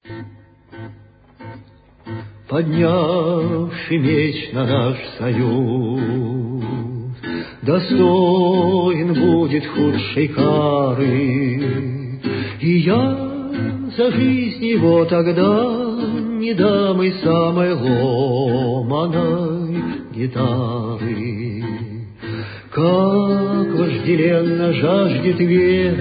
Поднявший меч на наш союз, достоин будет худшей кары, и я за жизнь его тогда не дам и самой ломаной гитары. Как вожделенно жаждет век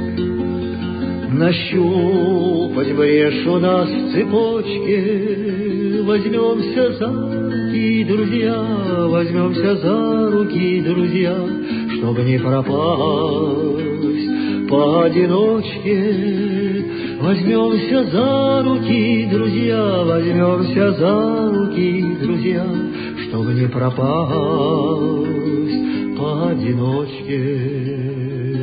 нащупать брешь у нас в цепочке. Возьмемся за руки, друзья, возьмемся за руки, друзья, чтобы не пропасть поодиночке. Возьмемся за руки, друзья, возьмемся за руки, друзья, чтобы не пропасть поодиночке.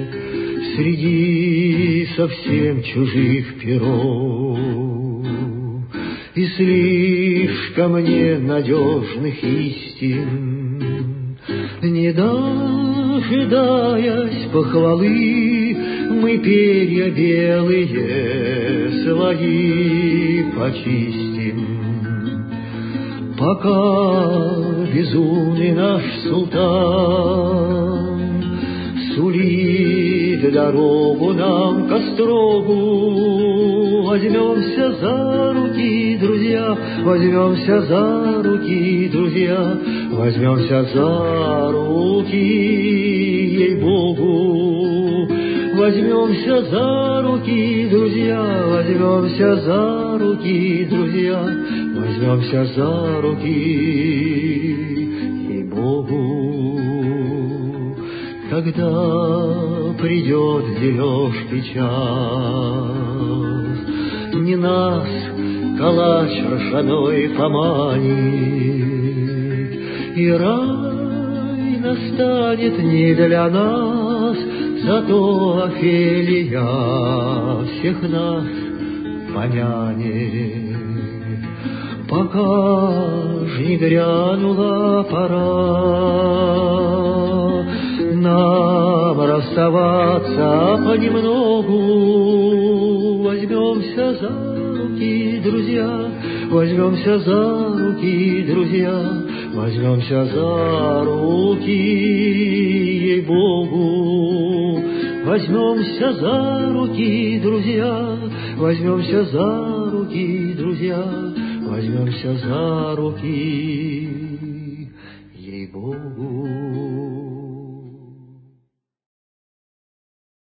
Среди совсем чужих перов и слишком ненадежных истин, не дожидаясь похвалы, мы перья белые свои почистим. Пока безумный наш султан сулит дорогу нам к острогу, возьмемся за руки, друзья, возьмемся за руки, друзья, возьмемся за руки, ей-богу. Возьмемся за руки, друзья, возьмемся за руки, друзья, возьмемся за руки, ей-богу. Когда придет дележки час, не нас калач ржаной поманит, и рай настанет не для нас, зато Офелия всех нас помянет. Пока ж не грянула пора нам расставаться понемногу, возьмемся за руки, друзья, возьмемся за руки, друзья, возьмемся за руки, ей-богу. Возьмемся за руки, друзья, возьмемся за руки, друзья, возьмемся за руки, ей-богу.